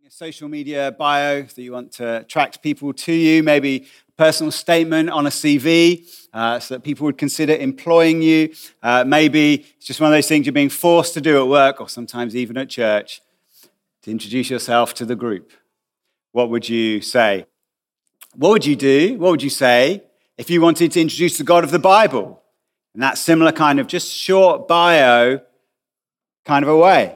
A social media bio that you want to attract people to you, maybe a personal statement on a CV so that people would consider employing you. Maybe it's just one of those things you're being forced to do at work or sometimes even at church to introduce yourself to the group. What would you say? What would you do? What would you say if you wanted to introduce the God of the Bible in that similar kind of just short bio kind of a way?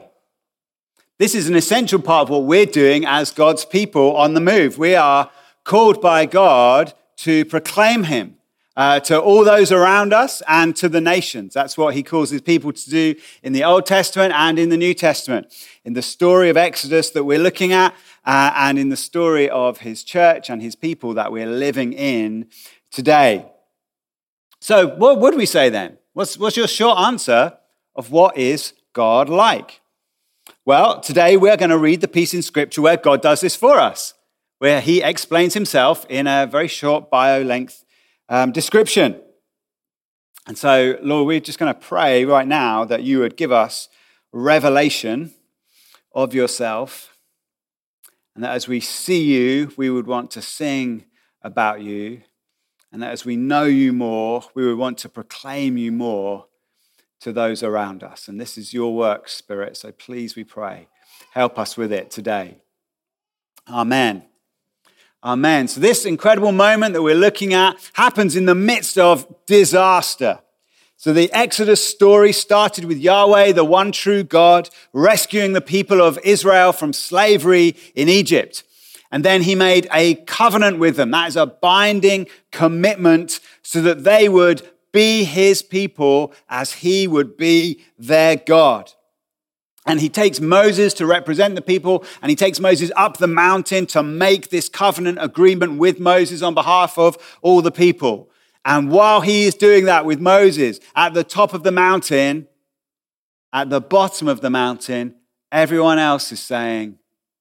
This is an essential part of what we're doing as God's people on the move. We are called by God to proclaim him to all those around us and to the nations. That's what he calls his people to do in the Old Testament and in the New Testament. In the story of Exodus that we're looking at and in the story of his church and his people that we're living in today. So what would we say then? What's your short answer of what is God like? Well, today we're going to read the piece in Scripture where God does this for us, where he explains himself in a very short bio-length description. And so, Lord, we're just going to pray right now that you would give us revelation of yourself, and that as we see you, we would want to sing about you, and that as we know you more, we would want to proclaim you more to those around us. And this is your work, Spirit, so please, we pray, help us with it today. Amen. Amen. So this incredible moment that we're looking at happens in the midst of disaster. So the Exodus story started with Yahweh, the one true God, rescuing the people of Israel from slavery in Egypt. And then he made a covenant with them. That is a binding commitment so that they would be his people as he would be their God. And he takes Moses to represent the people, and he takes Moses up the mountain to make this covenant agreement with Moses on behalf of all the people. And while he is doing that with Moses, at the top of the mountain, at the bottom of the mountain, everyone else is saying,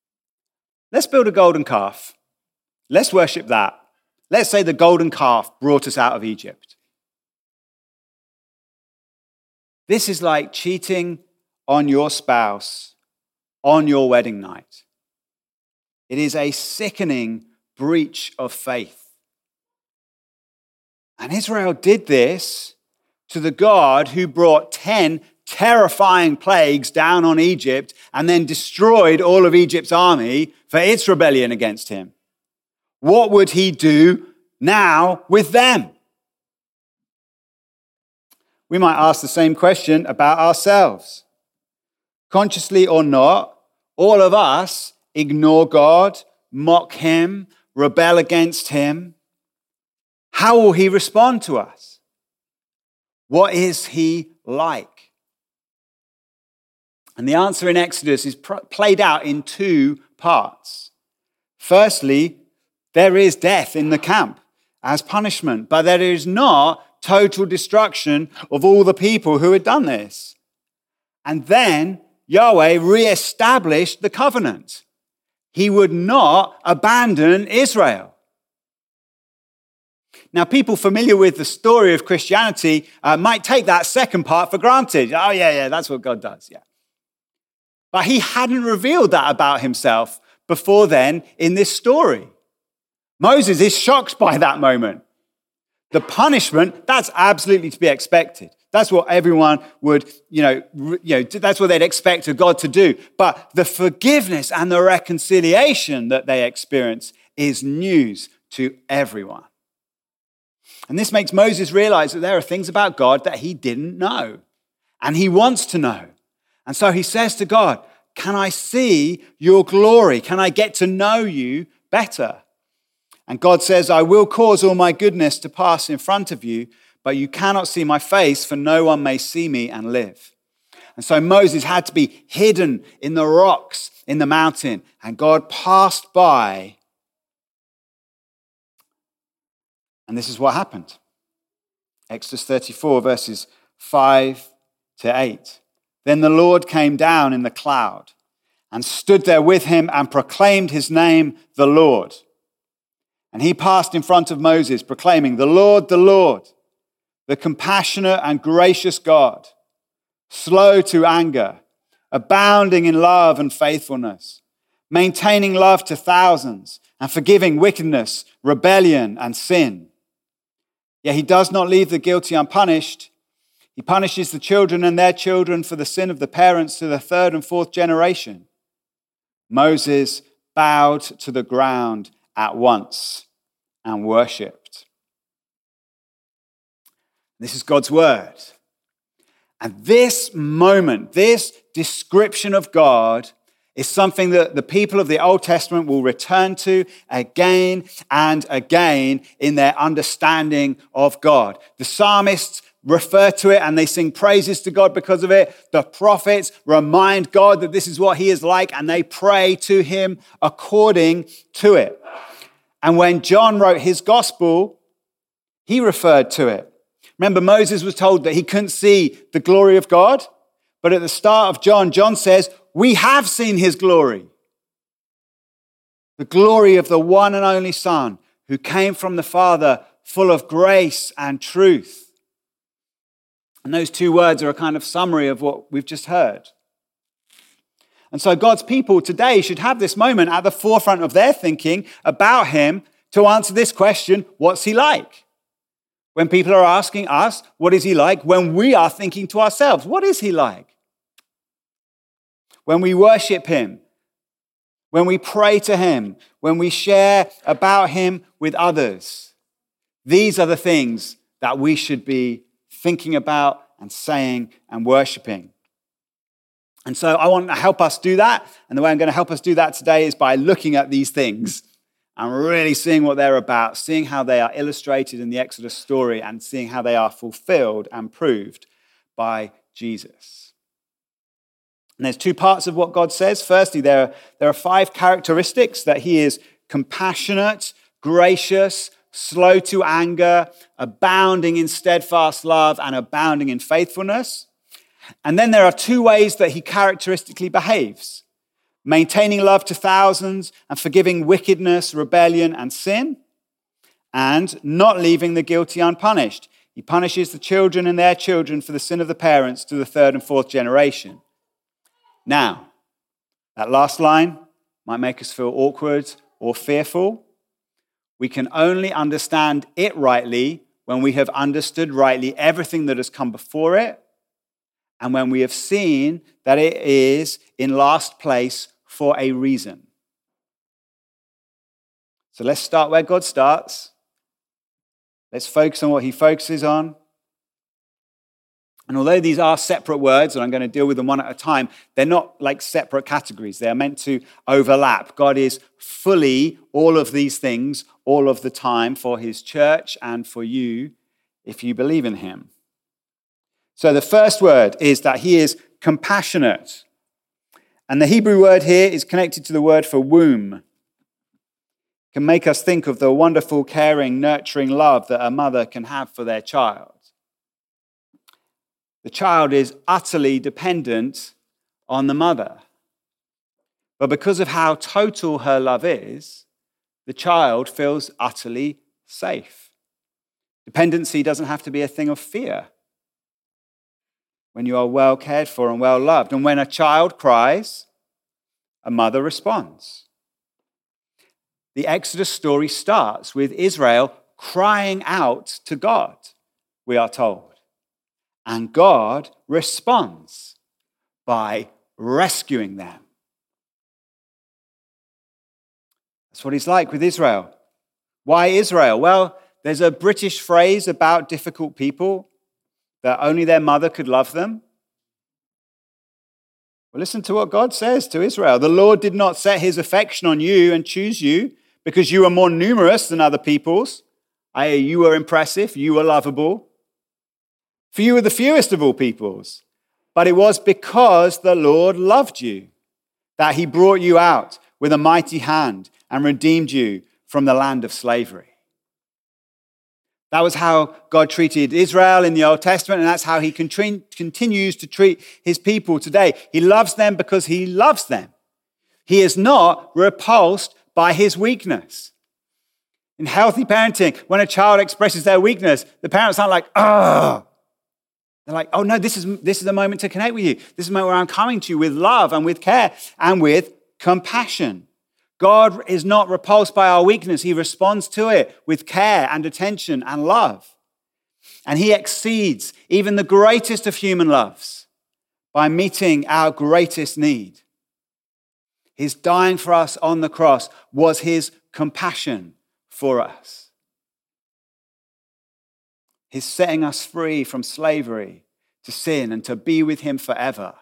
let's build a golden calf. Let's worship that. Let's say the golden calf brought us out of Egypt. This is like cheating on your spouse on your wedding night. It is a sickening breach of faith. And Israel did this to the God who brought 10 terrifying plagues down on Egypt and then destroyed all of Egypt's army for its rebellion against him. What would he do now with them? We might ask the same question about ourselves. Consciously or not, all of us ignore God, mock him, rebel against him. How will he respond to us? What is he like? And the answer in Exodus is played out in two parts. Firstly, there is death in the camp as punishment, but there is not total destruction of all the people who had done this. And then Yahweh reestablished the covenant. He would not abandon Israel. Now, people familiar with the story of Christianity might take that second part for granted. Oh, yeah, that's what God does, yeah. But he hadn't revealed that about himself before then in this story. Moses is shocked by that moment. The punishment, that's absolutely to be expected. That's what everyone would, that's what they'd expect a God to do. But the forgiveness and the reconciliation that they experience is news to everyone. And this makes Moses realize that there are things about God that he didn't know. And he wants to know. And so he says to God, can I see your glory? Can I get to know you better? And God says, I will cause all my goodness to pass in front of you, but you cannot see my face, for no one may see me and live. And so Moses had to be hidden in the rocks in the mountain, and God passed by. And this is what happened. Exodus 34, verses 5 to 8. Then the Lord came down in the cloud and stood there with him and proclaimed his name, the Lord. And he passed in front of Moses, proclaiming, the Lord, the compassionate and gracious God, slow to anger, abounding in love and faithfulness, maintaining love to thousands, and forgiving wickedness, rebellion, and sin. Yet he does not leave the guilty unpunished. He punishes the children and their children for the sin of the parents to the third and fourth generation. Moses bowed to the ground at once and worshipped. This is God's word. And this moment, this description of God is something that the people of the Old Testament will return to again and again in their understanding of God. The psalmists refer to it and they sing praises to God because of it. The prophets remind God that this is what he is like and they pray to him according to it. And when John wrote his gospel, he referred to it. Remember, Moses was told that he couldn't see the glory of God. But at the start of John, John says, we have seen his glory. The glory of the one and only Son who came from the Father, full of grace and truth. And those two words are a kind of summary of what we've just heard. And so God's people today should have this moment at the forefront of their thinking about him to answer this question, what's he like? When people are asking us, what is he like? When we are thinking to ourselves, what is he like? When we worship him, when we pray to him, when we share about him with others, these are the things that we should be thinking about and saying and worshiping. And so I want to help us do that. And the way I'm going to help us do that today is by looking at these things and really seeing what they're about, seeing how they are illustrated in the Exodus story and seeing how they are fulfilled and proved by Jesus. And there's two parts of what God says. Firstly, there are 5 characteristics: that he is compassionate, gracious, slow to anger, abounding in steadfast love, and abounding in faithfulness. And then there are 2 ways that he characteristically behaves: maintaining love to thousands and forgiving wickedness, rebellion, and sin, and not leaving the guilty unpunished. He punishes the children and their children for the sin of the parents to the third and fourth generation. Now, that last line might make us feel awkward or fearful. We can only understand it rightly when we have understood rightly everything that has come before it, and when we have seen that it is in last place for a reason. So let's start where God starts. Let's focus on what he focuses on. And although these are separate words, and I'm going to deal with them one at a time, they're not like separate categories. They're meant to overlap. God is fully all of these things all of the time for his church and for you if you believe in him. So the first word is that he is compassionate. And the Hebrew word here is connected to the word for womb. It can make us think of the wonderful, caring, nurturing love that a mother can have for their child. The child is utterly dependent on the mother. But because of how total her love is, the child feels utterly safe. Dependency doesn't have to be a thing of fear when you are well cared for and well loved. And when a child cries, a mother responds. The Exodus story starts with Israel crying out to God, we are told. And God responds by rescuing them. That's what he's like with Israel. Why Israel? Well, there's a British phrase about difficult people, that only their mother could love them. Well, listen to what God says to Israel. The Lord did not set his affection on you and choose you because you were more numerous than other peoples, i.e., you were impressive, you were lovable. For you were the fewest of all peoples, but it was because the Lord loved you that he brought you out with a mighty hand and redeemed you from the land of slavery. That was how God treated Israel in the Old Testament, and that's how he continues to treat his people today. He loves them because he loves them. He is not repulsed by his weakness. In healthy parenting, when a child expresses their weakness, the parents aren't like, oh. They're like, oh no, this is a moment to connect with you. This is a moment where I'm coming to you with love and with care and with compassion. God is not repulsed by our weakness. He responds to it with care and attention and love. And he exceeds even the greatest of human loves by meeting our greatest need. His dying for us on the cross was his compassion for us. His setting us free from slavery to sin and to be with him forever.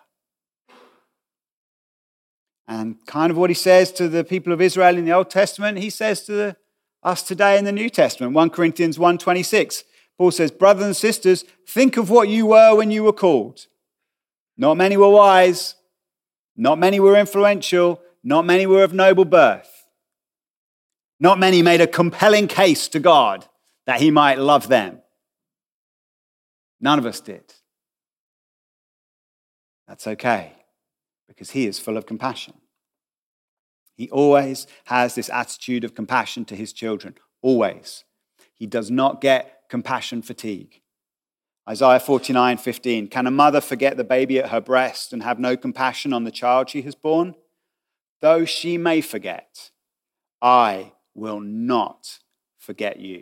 And kind of what he says to the people of Israel in the Old Testament, he says to us today in the New Testament. 1 Corinthians 1:26, Paul says, brothers and sisters, think of what you were when you were called. Not many were wise, not many were influential, not many were of noble birth. Not many made a compelling case to God that he might love them. None of us did. That's okay, because he is full of compassion. He always has this attitude of compassion to his children, always. He does not get compassion fatigue. Isaiah 49:15, can a mother forget the baby at her breast and have no compassion on the child she has borne? Though she may forget, I will not forget you.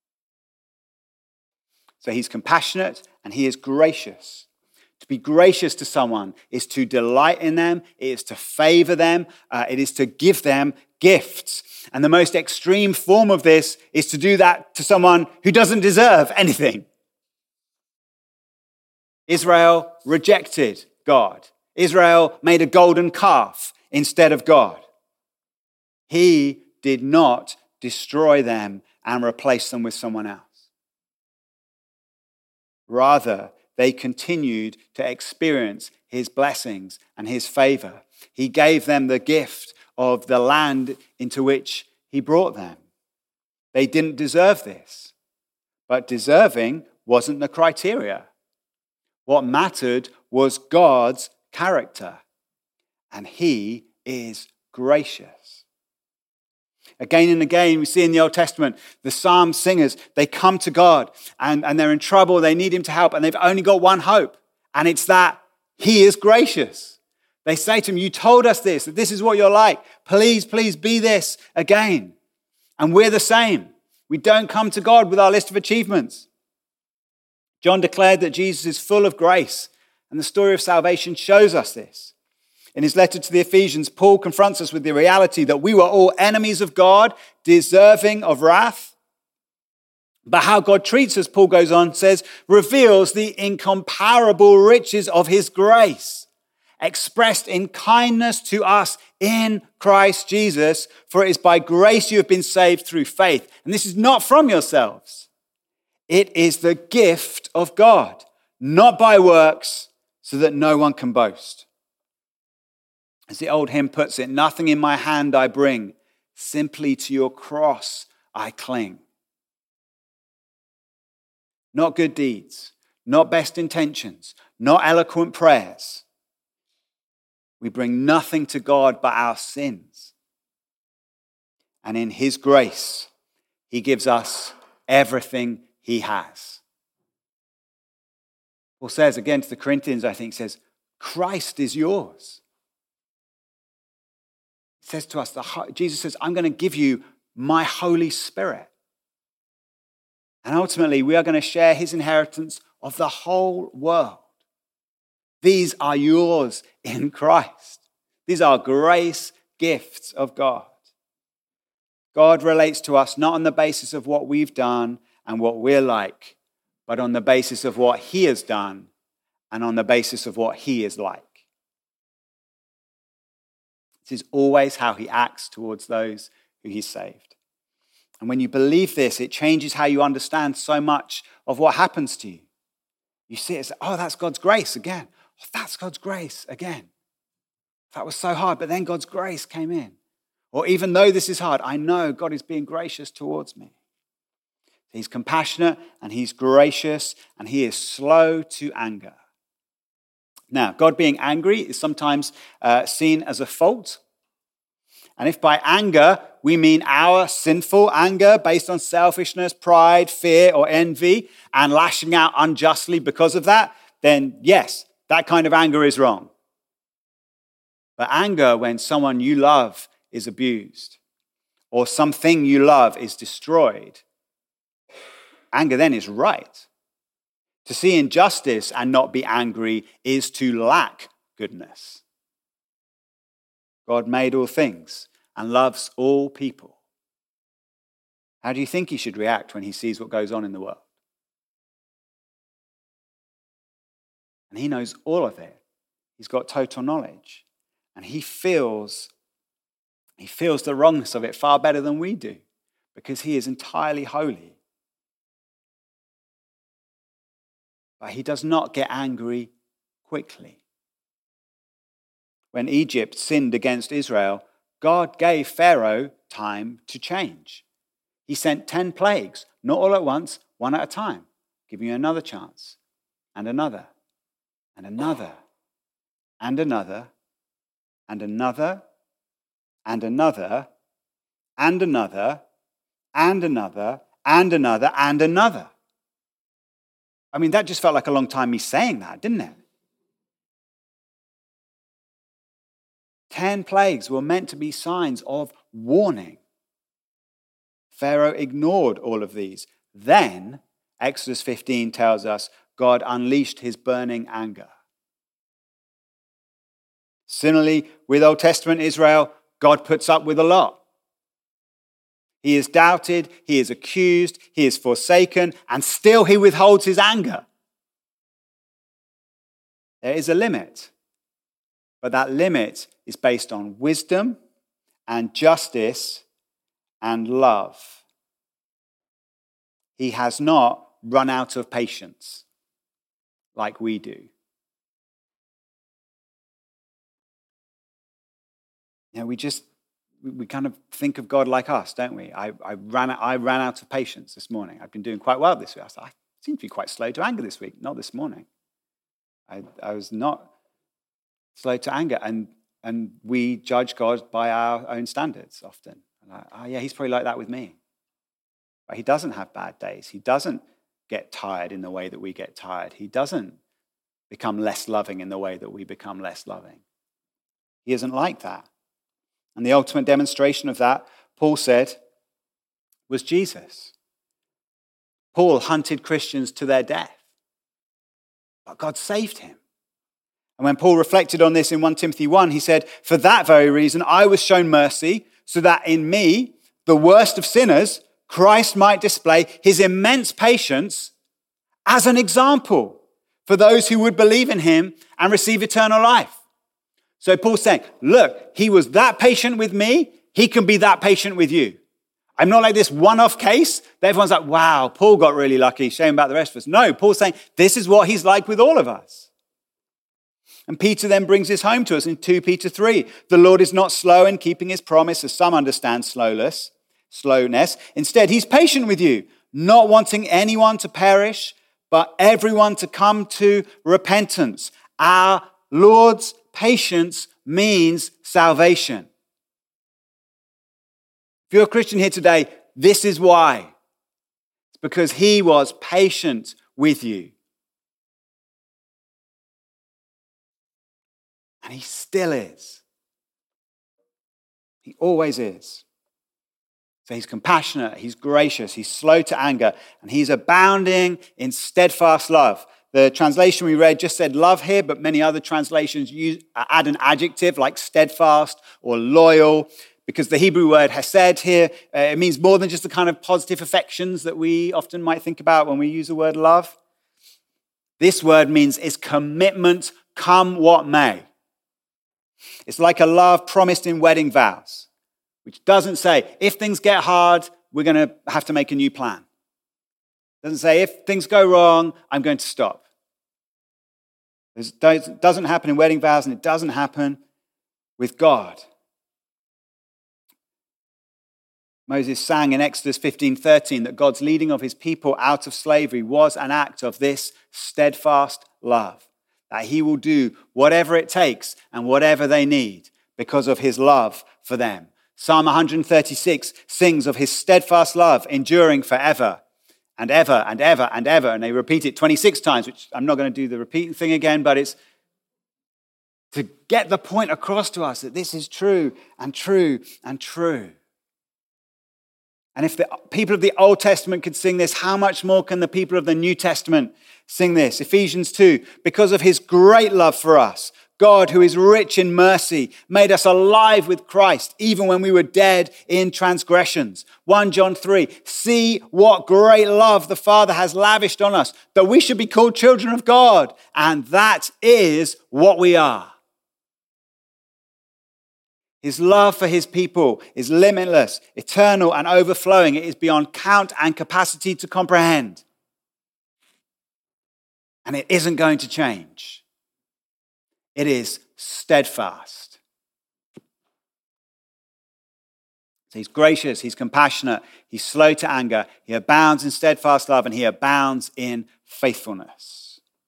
So he's compassionate and he is gracious. To be gracious to someone is to delight in them, it is to favor them, it is to give them gifts. And the most extreme form of this is to do that to someone who doesn't deserve anything. Israel rejected God. Israel made a golden calf instead of God. He did not destroy them and replace them with someone else. Rather, they continued to experience his blessings and his favor. He gave them the gift of the land into which he brought them. They didn't deserve this, but deserving wasn't the criteria. What mattered was God's character, and he is gracious. Again and again, we see in the Old Testament, the psalm singers, they come to God and they're in trouble, they need him to help, and they've only got one hope, and it's that he is gracious. They say to him, you told us this, that this is what you're like. Please, please be this again. And we're the same. We don't come to God with our list of achievements. John declared that Jesus is full of grace, and the story of salvation shows us this. In his letter to the Ephesians, Paul confronts us with the reality that we were all enemies of God, deserving of wrath. But how God treats us, Paul goes on, says, reveals the incomparable riches of his grace, expressed in kindness to us in Christ Jesus. For it is by grace you have been saved through faith. And this is not from yourselves. It is the gift of God, not by works, so that no one can boast. As the old hymn puts it, nothing in my hand I bring, simply to your cross I cling. Not good deeds, not best intentions, not eloquent prayers. We bring nothing to God but our sins. And in his grace, he gives us everything he has. Paul says again to the Corinthians, I think, says, Christ is yours. He says to us, Jesus says, I'm going to give you my Holy Spirit. And ultimately, we are going to share his inheritance of the whole world. These are yours in Christ. These are grace gifts of God. God relates to us not on the basis of what we've done and what we're like, but on the basis of what he has done and on the basis of what he is like. This is always how he acts towards those who he's saved. And when you believe this, it changes how you understand so much of what happens to you. You see it as, oh, that's God's grace again. Oh, that's God's grace again. That was so hard, but then God's grace came in. Or even though this is hard, I know God is being gracious towards me. He's compassionate and he's gracious and he is slow to anger. Now, God being angry is sometimes seen as a fault. And if by anger we mean our sinful anger based on selfishness, pride, fear, or envy, and lashing out unjustly because of that, then yes, that kind of anger is wrong. But anger when someone you love is abused or something you love is destroyed, anger then is right. To see injustice and not be angry is to lack goodness. God made all things and loves all people. How do you think he should react when he sees what goes on in the world? And he knows all of it. He's got total knowledge. And he feels the wrongness of it far better than we do because he is entirely holy. But he does not get angry quickly. When Egypt sinned against Israel, God gave Pharaoh time to change. He sent 10 plagues, not all at once, one at a time, giving you another chance, and another, and another, and another, and another, and another, and another, and another, and another, and another. I mean, that just felt like a long time me saying that, didn't it? 10 plagues were meant to be signs of warning. Pharaoh ignored all of these. Then, Exodus 15 tells us, God unleashed his burning anger. Similarly, with Old Testament Israel, God puts up with a lot. He is doubted, he is accused, he is forsaken, and still he withholds his anger. There is a limit, but that limit is based on wisdom and justice and love. He has not run out of patience like we do. You know, we kind of think of God like us, don't we? I ran out of patience this morning. I've been doing quite well this week. I seem to be quite slow to anger this week, not this morning. I was not slow to anger, and we judge God by our own standards often. Yeah, he's probably like that with me. But he doesn't have bad days. He doesn't get tired in the way that we get tired. He doesn't become less loving in the way that we become less loving. He isn't like that. And the ultimate demonstration of that, Paul said, was Jesus. Paul hunted Christians to their death, but God saved him. And when Paul reflected on this in 1 Timothy 1, he said, "For that very reason I was shown mercy, so that in me, the worst of sinners, Christ might display his immense patience as an example for those who would believe in him and receive eternal life." So Paul's saying, look, he was that patient with me, he can be that patient with you. I'm not like this one-off case that everyone's like, wow, Paul got really lucky, shame about the rest of us. No, Paul's saying this is what he's like with all of us. And Peter then brings this home to us in 2 Peter 3. The Lord is not slow in keeping his promise, as some understand slowness. Instead, he's patient with you, not wanting anyone to perish, but everyone to come to repentance. Our Lord's patience means salvation. If you're a Christian here today, this is why. It's because he was patient with you. And he still is. He always is. So he's compassionate, he's gracious, he's slow to anger, and he's abounding in steadfast love. The translation we read just said love here, but many other translations add an adjective like steadfast or loyal, because the Hebrew word hesed here, it means more than just the kind of positive affections that we often might think about when we use the word love. This word means its commitment, come what may. It's like a love promised in wedding vows, which doesn't say, if things get hard, we're going to have to make a new plan. It doesn't say, if things go wrong, I'm going to stop. It doesn't happen in wedding vows, and it doesn't happen with God. Moses sang in Exodus 15:13 that God's leading of his people out of slavery was an act of this steadfast love, that he will do whatever it takes and whatever they need because of his love for them. Psalm 136 sings of his steadfast love enduring forever and ever and ever and ever. And they repeat it 26 times, which I'm not going to do the repeating thing again, but it's to get the point across to us that this is true and true and true. And if the people of the Old Testament could sing this, how much more can the people of the New Testament sing this? Ephesians 2, because of his great love for us, God, who is rich in mercy, made us alive with Christ, even when we were dead in transgressions. 1 John 3, see what great love the Father has lavished on us, that we should be called children of God. And that is what we are. His love for his people is limitless, eternal, and overflowing. It is beyond count and capacity to comprehend. And it isn't going to change. It is steadfast. So he's gracious, he's compassionate, he's slow to anger, he abounds in steadfast love, and he abounds in faithfulness.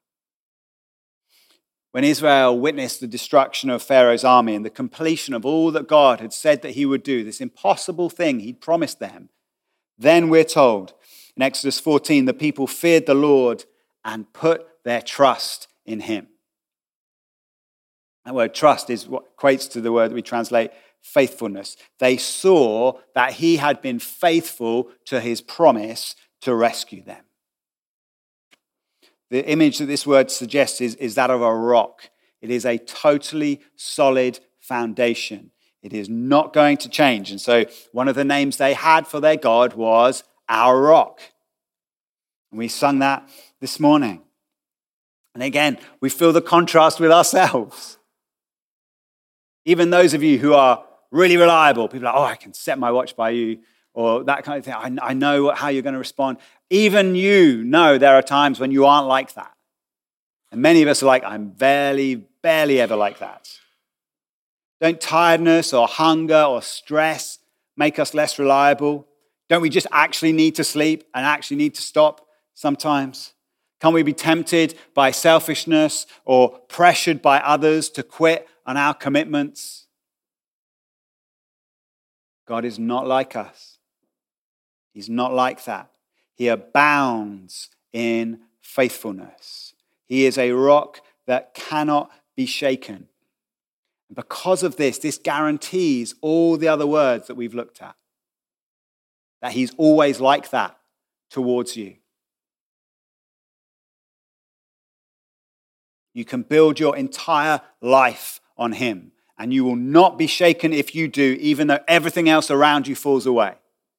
When Israel witnessed the destruction of Pharaoh's army and the completion of all that God had said that he would do, this impossible thing he'd promised them, then we're told in Exodus 14, the people feared the Lord and put their trust in him. That word trust is what equates to the word that we translate faithfulness. They saw that he had been faithful to his promise to rescue them. The image that this word suggests is that of a rock. It is a totally solid foundation. It is not going to change. And so one of the names they had for their God was our rock. And we sung that this morning. And again, we feel the contrast with ourselves. Even those of you who are really reliable, people are like, oh, I can set my watch by you, or that kind of thing. I know how you're going to respond. Even you know there are times when you aren't like that. And many of us are like, I'm barely ever like that. Don't tiredness or hunger or stress make us less reliable? Don't we just actually need to sleep and actually need to stop sometimes? Can't we be tempted by selfishness or pressured by others to quit on our commitments? God is not like us. He's not like that. He abounds in faithfulness. He is a rock that cannot be shaken. And because of this, this guarantees all the other words that we've looked at. That he's always like that towards you. You can build your entire life on him, and you will not be shaken if you do, even though everything else around you falls away.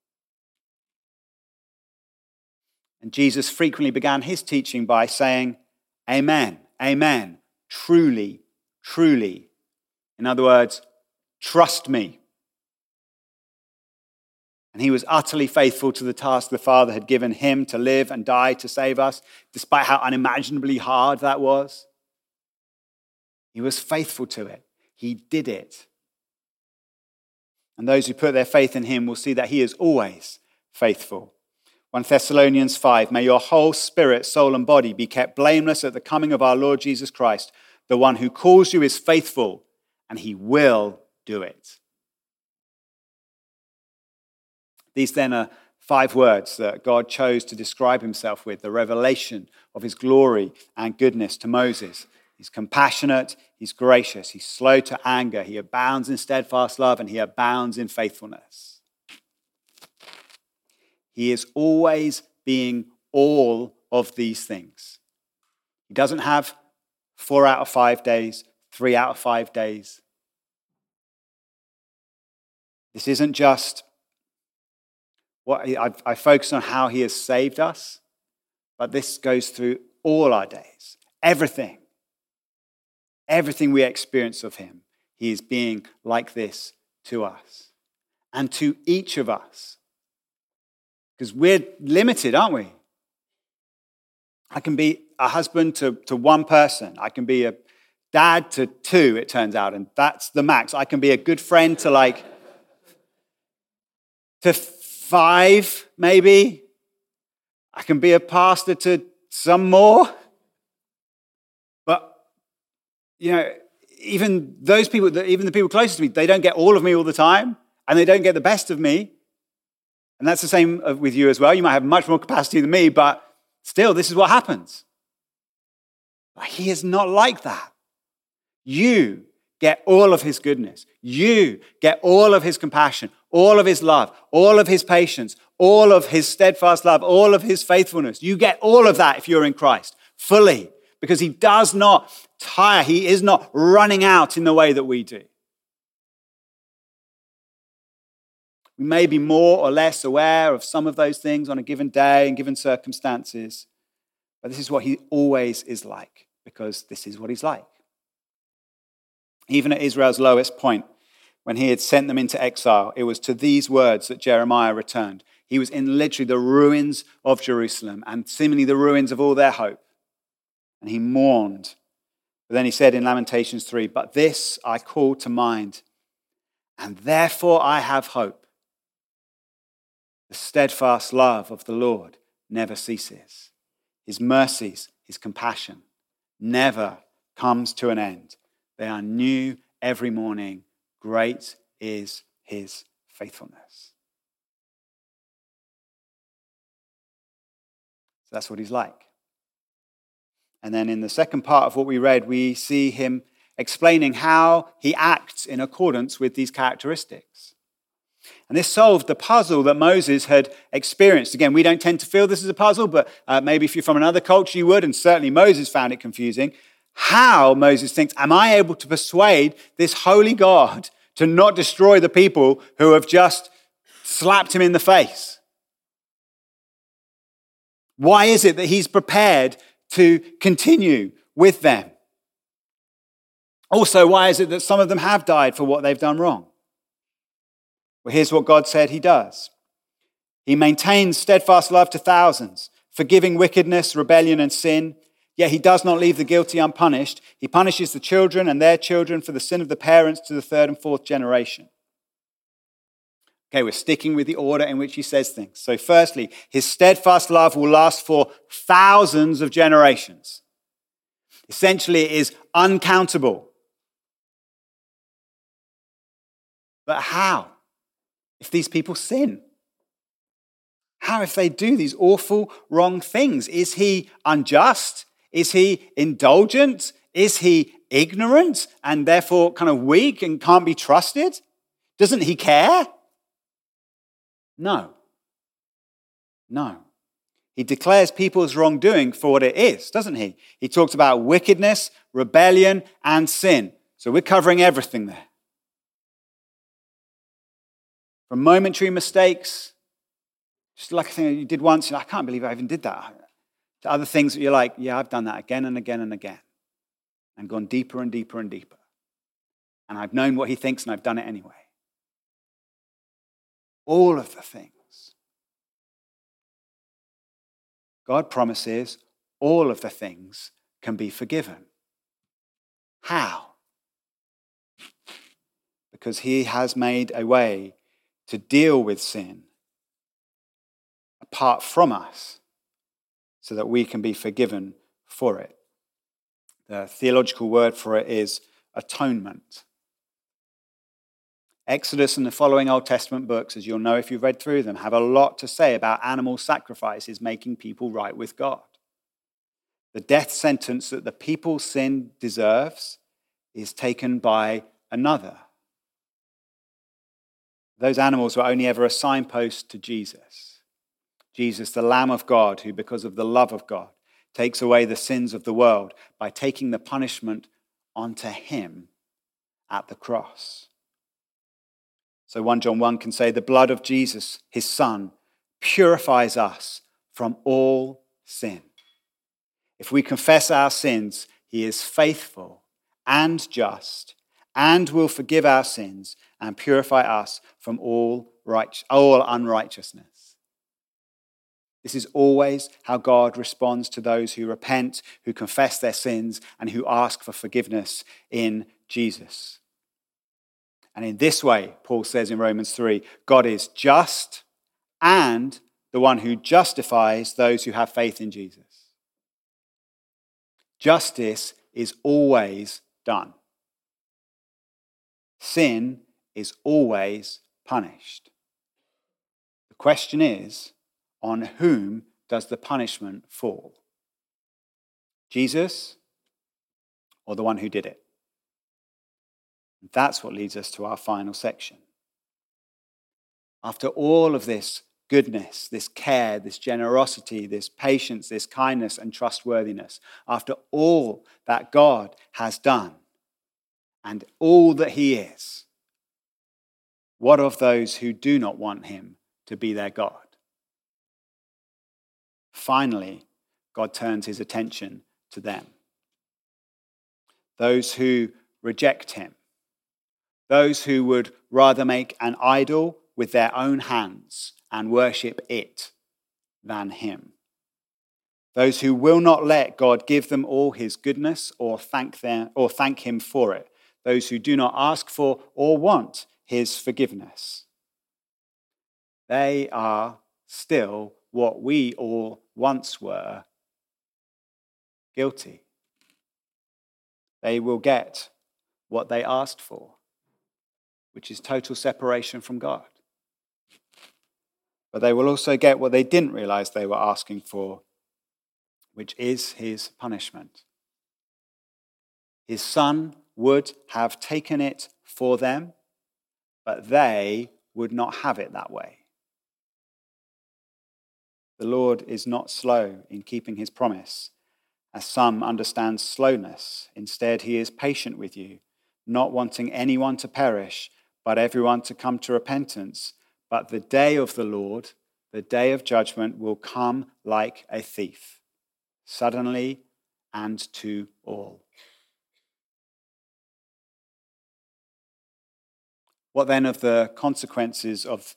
And Jesus frequently began his teaching by saying, amen, amen, truly, truly. In other words, trust me. And he was utterly faithful to the task the Father had given him to live and die to save us, despite how unimaginably hard that was. He was faithful to it. He did it. And those who put their faith in him will see that he is always faithful. 1 Thessalonians 5, may your whole spirit, soul, and body be kept blameless at the coming of our Lord Jesus Christ. The one who calls you is faithful, and he will do it. These then are 5 words that God chose to describe himself with, the revelation of his glory and goodness to Moses. He's compassionate, he's gracious, he's slow to anger, he abounds in steadfast love, and he abounds in faithfulness. He is always being all of these things. He doesn't have 4 out of 5 days, 3 out of 5 days. This isn't just what I focus on how he has saved us, but this goes through all our days. Everything we experience of him, he is being like this to us and to each of us. Because we're limited, aren't we? I can be a husband to one person. I can be a dad to 2, it turns out, and that's the max. I can be a good friend to 5, maybe. I can be a pastor to some more. But, even those people, even the people closest to me, they don't get all of me all the time, and they don't get the best of me. And that's the same with you as well. You might have much more capacity than me, but still, this is what happens. But he is not like that. You get all of his goodness. You get all of his compassion, all of his love, all of his patience, all of his steadfast love, all of his faithfulness. You get all of that if you're in Christ, fully, because he does not tire. He is not running out in the way that we do. We may be more or less aware of some of those things on a given day and given circumstances, but this is what he always is like, because this is what he's like. Even at Israel's lowest point, when he had sent them into exile, it was to these words that Jeremiah returned. He was in literally the ruins of Jerusalem and seemingly the ruins of all their hope. And he mourned. But then he said in Lamentations 3, "But this I call to mind, and therefore I have hope. The steadfast love of the Lord never ceases. His mercies, his compassion, never comes to an end. They are new every morning. Great is his faithfulness." So that's what he's like. And then in the second part of what we read, we see him explaining how he acts in accordance with these characteristics. And this solved the puzzle that Moses had experienced. Again, we don't tend to feel this is a puzzle, but maybe if you're from another culture, you would, and certainly Moses found it confusing. How, Moses thinks, am I able to persuade this holy God to not destroy the people who have just slapped him in the face? Why is it that he's prepared to continue with them? Also, why is it that some of them have died for what they've done wrong? Well, here's what God said he does. He maintains steadfast love to thousands, forgiving wickedness, rebellion, and sin. Yet he does not leave the guilty unpunished. He punishes the children and their children for the sin of the parents to the third and fourth generation. Okay, we're sticking with the order in which he says things. So firstly, his steadfast love will last for thousands of generations. Essentially, it is uncountable. But how? If these people sin? How if they do these awful, wrong things? Is he unjust? Is he indulgent? Is he ignorant and therefore kind of weak and can't be trusted? Doesn't he care? No. He declares people's wrongdoing for what it is, doesn't he? He talks about wickedness, rebellion, and sin. So we're covering everything there. From momentary mistakes, just like a thing you did once, I can't believe I even did that. To other things that you're like, yeah, I've done that again and again and again. And gone deeper and deeper and deeper. And I've known what he thinks and I've done it anyway. All of the things. God promises all of the things can be forgiven. How? Because he has made a way to deal with sin apart from us so that we can be forgiven for it. The theological word for it is atonement. Exodus and the following Old Testament books, as you'll know if you've read through them, have a lot to say about animal sacrifices making people right with God. The death sentence that the people's sin deserves is taken by another. Those animals were only ever a signpost to Jesus. Jesus, the Lamb of God, who because of the love of God takes away the sins of the world by taking the punishment onto him at the cross. So 1 John 1 can say, the blood of Jesus, his son, purifies us from all sin. If we confess our sins, he is faithful and just and will forgive our sins and purify us from all unrighteousness. This is always how God responds to those who repent, who confess their sins, and who ask for forgiveness in Jesus. And in this way, Paul says in Romans 3, God is just and the one who justifies those who have faith in Jesus. Justice is always done. Sin is always punished. The question is, on whom does the punishment fall? Jesus or the one who did it? That's what leads us to our final section. After all of this goodness, this care, this generosity, this patience, this kindness and trustworthiness, after all that God has done and all that he is, what of those who do not want him to be their God? Finally, God turns his attention to them. Those who reject him, those who would rather make an idol with their own hands and worship it than him. Those who will not let God give them all his goodness or thank him for it. Those who do not ask for or want his forgiveness. They are still what we all once were, guilty. They will get what they asked for, which is total separation from God. But they will also get what they didn't realize they were asking for, which is his punishment. His son would have taken it for them, but they would not have it that way. The Lord is not slow in keeping his promise, as some understand slowness. Instead, he is patient with you, not wanting anyone to perish, but everyone to come to repentance. But the day of the Lord, the day of judgment, will come like a thief, suddenly and to all. What then of the consequences of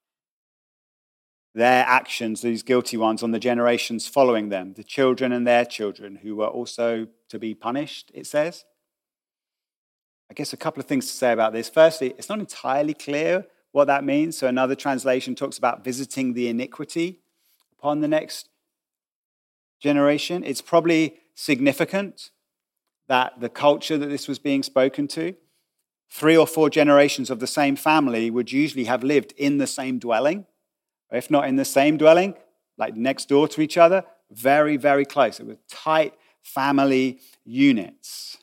their actions, these guilty ones, on the generations following them, the children and their children, who were also to be punished, it says? I guess a couple of things to say about this. Firstly, it's not entirely clear what that means. So another translation talks about visiting the iniquity upon the next generation. It's probably significant that the culture that this was being spoken to, 3 or 4 generations of the same family would usually have lived in the same dwelling, or if not in the same dwelling, like next door to each other, very, very close. It was tight family units.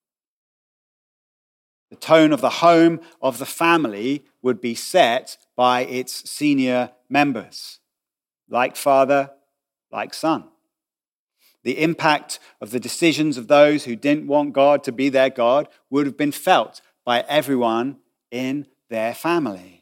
The tone of the home of the family would be set by its senior members, like father, like son. The impact of the decisions of those who didn't want God to be their God would have been felt by everyone in their family.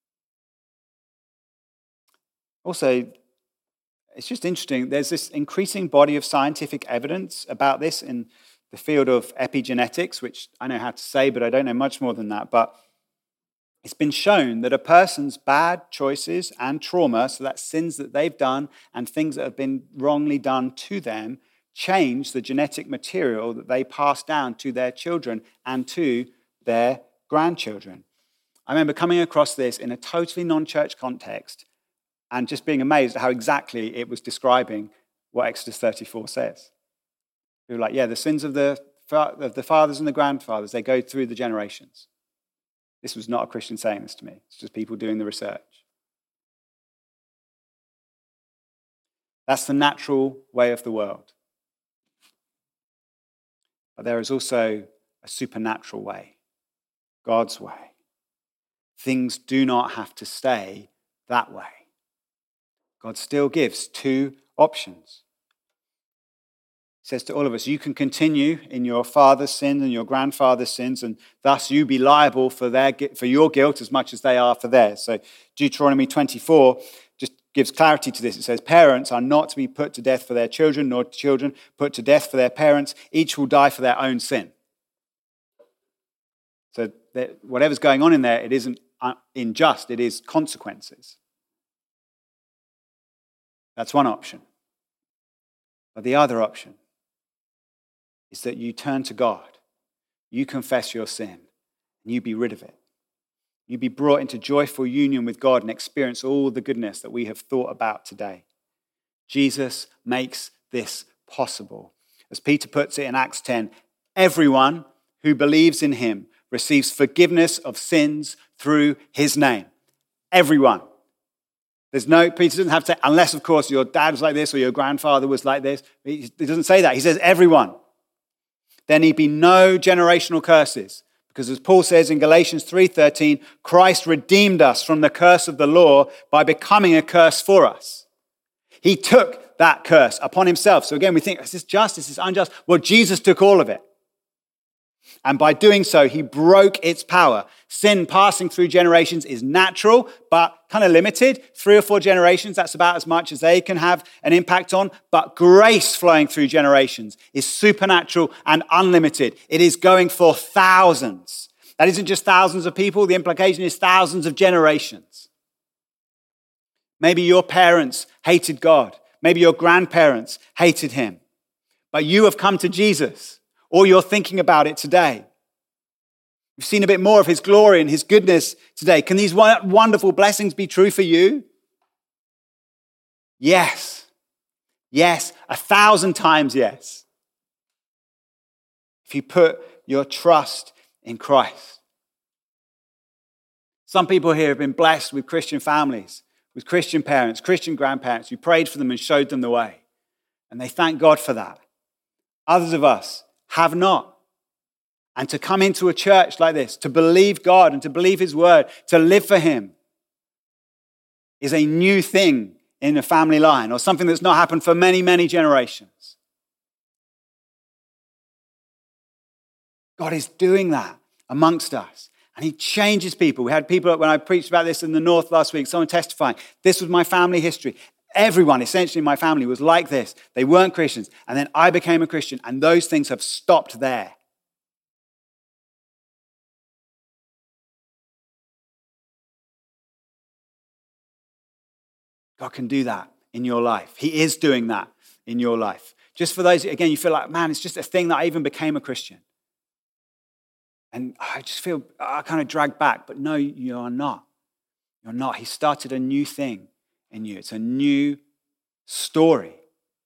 Also, it's just interesting, there's this increasing body of scientific evidence about this in the field of epigenetics, which I know how to say, but I don't know much more than that. But it's been shown that a person's bad choices and trauma, so that's sins that they've done and things that have been wrongly done to them, change the genetic material that they pass down to their children and to their grandchildren. I remember coming across this in a totally non-church context and just being amazed at how exactly it was describing what Exodus 34 says. We were like, yeah, the sins of the fathers and the grandfathers, they go through the generations. This was not a Christian saying this to me. It's just people doing the research. That's the natural way of the world. But there is also a supernatural way, God's way. Things do not have to stay that way. God still gives 2 options. He says to all of us, you can continue in your father's sins and your grandfather's sins, and thus you be liable for your guilt as much as they are for theirs. So Deuteronomy 24 just gives clarity to this. It says, parents are not to be put to death for their children, nor children put to death for their parents. Each will die for their own sin. So whatever's going on in there, it isn't unjust, it is consequences. That's one option. But the other option is that you turn to God, you confess your sin, and you be rid of it. You be brought into joyful union with God and experience all the goodness that we have thought about today. Jesus makes this possible. As Peter puts it in Acts 10, everyone who believes in him receives forgiveness of sins through his name. Everyone. Peter doesn't have to say, unless, of course, your dad was like this or your grandfather was like this. He doesn't say that. He says everyone. There need be no generational curses Because as Paul says in Galatians 3:13, Christ redeemed us from the curse of the law by becoming a curse for us. He took that curse upon himself. So again, we think, is this just? Is this unjust? Well, Jesus took all of it. And by doing so, he broke its power. Sin passing through generations is natural, but kind of limited. 3 or 4 generations, that's about as much as they can have an impact on. But grace flowing through generations is supernatural and unlimited. It is going for thousands. That isn't just thousands of people. The implication is thousands of generations. Maybe your parents hated God. Maybe your grandparents hated him. But you have come to Jesus, or you're thinking about it today. You've seen a bit more of his glory and his goodness today. Can these wonderful blessings be true for you? Yes. Yes. 1,000 times yes. If you put your trust in Christ. Some people here have been blessed with Christian families, with Christian parents, Christian grandparents who prayed for them and showed them the way. And they thank God for that. Others of us have not. And to come into a church like this, to believe God and to believe his word, to live for him, is a new thing in a family line, or something that's not happened for many, many generations. God is doing that amongst us. And he changes people. We had people, when I preached about this in the north last week, someone testifying, this was my family history. Everyone essentially in my family was like this. They weren't Christians. And then I became a Christian, and those things have stopped there. God can do that in your life. He is doing that in your life. Just for those, again, you feel like, man, it's just a thing that I even became a Christian. And I just feel I kind of dragged back. But no, you are not. You're not. He started a new thing in you. It's a new story.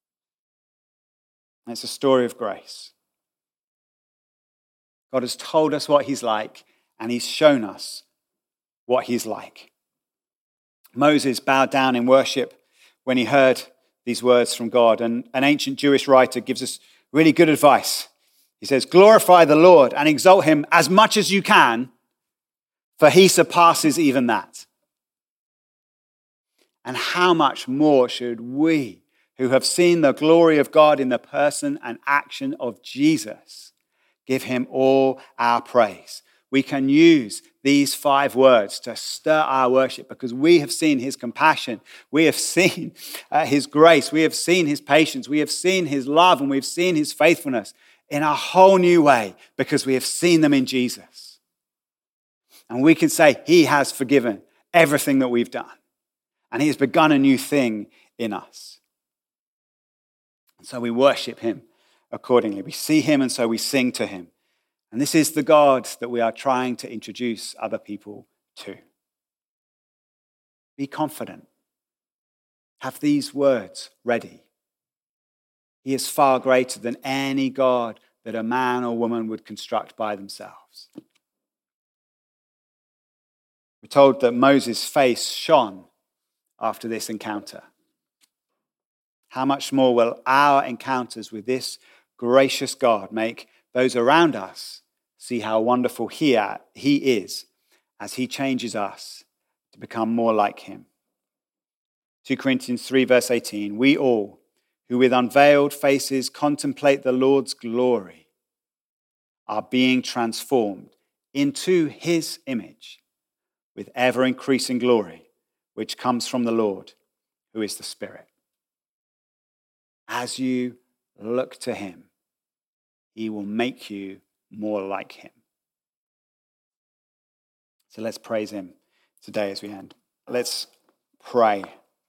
And it's a story of grace. God has told us what he's like, and he's shown us what he's like. Moses bowed down in worship when he heard these words from God. And an ancient Jewish writer gives us really good advice. He says, glorify the Lord and exalt him as much as you can, for he surpasses even that. And how much more should we, who have seen the glory of God in the person and action of Jesus, give him all our praise? We can use these 5 words to stir our worship because we have seen his compassion. We have seen his grace. We have seen his patience. We have seen his love, and we've seen his faithfulness in a whole new way because we have seen them in Jesus. And we can say he has forgiven everything that we've done. And he has begun a new thing in us. And so we worship him accordingly. We see him, and so we sing to him. And this is the God that we are trying to introduce other people to. Be confident. Have these words ready. He is far greater than any God that a man or woman would construct by themselves. We're told that Moses' face shone after this encounter. How much more will our encounters with this gracious God make those around us see how wonderful he is as he changes us to become more like him. 2 Corinthians 3 verse 18, we all who with unveiled faces contemplate the Lord's glory are being transformed into his image with ever increasing glory, which comes from the Lord, who is the Spirit. As you look to him, he will make you more like him. So let's praise him today as we end. Let's pray.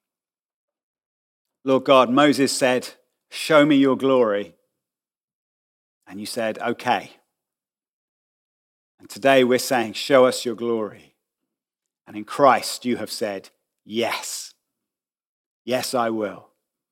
Lord God, Moses said, show me your glory. And you said, okay. And today we're saying, show us your glory. And in Christ you have said, yes. Yes, I will.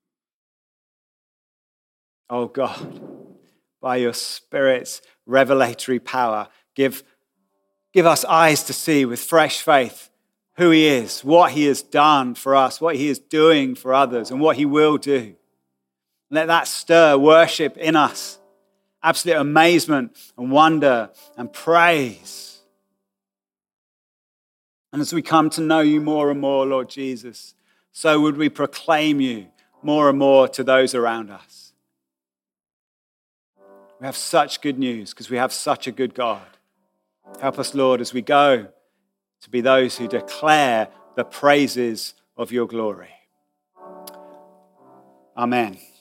Oh God, by your Spirit's revelatory power, give us eyes to see with fresh faith who he is, what he has done for us, what he is doing for others, and what he will do. Let that stir worship in us absolute amazement and wonder and praise. And as we come to know you more and more, Lord Jesus, so would we proclaim you more and more to those around us. We have such good news because we have such a good God. Help us, Lord, as we go to be those who declare the praises of your glory. Amen.